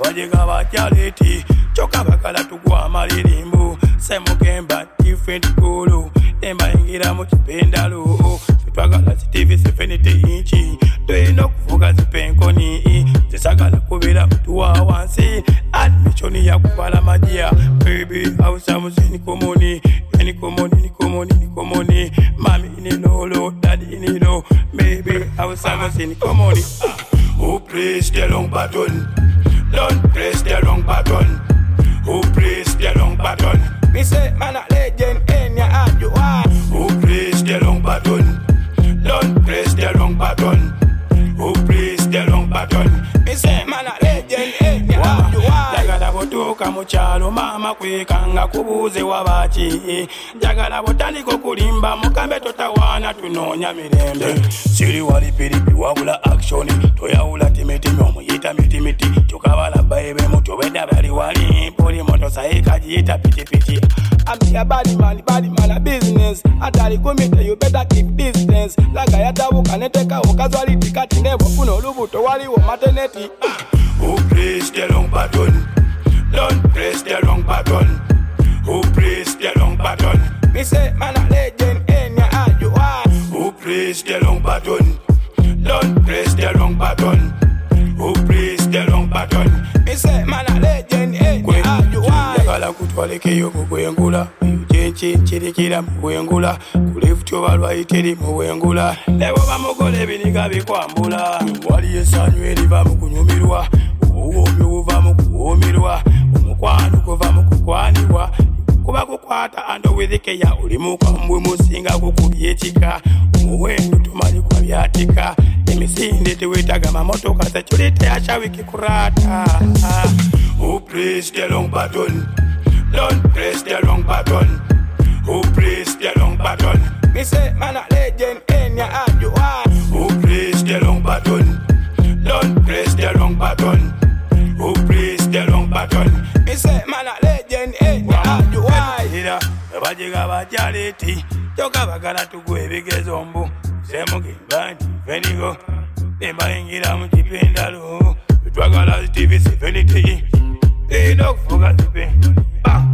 abajega bajaleti choka bakala tugwa malirimbu semukemba different kulu embayingira mu kipendalo twagala TV 70 inchi toyina okuvuga zipenkoni zisagala kubira mutuwa wansi admission ya kubala majia baby hausa musini komoni ni komoni mami ni lolo daddy ni lo baby hausa musini komoni. Who press the long button? Don't press the long button. Who press the long button? Me say man a legend in your heart you are. Who press the long button? Don't press the long button. Who press the long button? Me say man a legend in your heart you are. Jagala botuka muchalo mama kwekanga kubuze wabachi. Jagala botandika kulimba mukambe totawana tunonya mirembe. Siri wali piripi wabula action toyawula timiti omuyita mitimiti tukabala baebe muto weda bali wali poli moto saika jita piti. I'm a body man a business. Atali kumite you better keep distance. Laga yatabuka neteka ukazwali tikati nebo kuno lubuto wali wo maternity. Who press the long button? Don't press the long button. Who press the long button? Me say man a legend in your heart you are. Who press the long button? Don't press the long button. Who press the long button? Me say man a legend in your heart you are. Jagala kutwaleke yo mubwengula chirikira mubwengula kulifutyo balwayitiri mubwengula nebo bamugole biniga bikwambula wali esanyu eriva mu kunyumirwa ubuwomi buva mu kuwumirwa omukwano kuva mu kukwanibwa kuba kukwata ando withikeya uli mukambwe musinga gukubyekika omuwendo tumanyi kwa byatika emisinde tewetaga mamotoka zekyulite yashawiki kurata. Who press the long button? Don't press the long button. Who press the long button? Me say man a legend in your heart you are. Who press the long button? Don't press the long button. Who press the long button? Me say man a legend in your heart you are. Abajega bajaleti choka bagala tugwe bigezo mbu semugimba nti venigo embayingira mu kipendalo twagala TV 70 ino kufuga zipe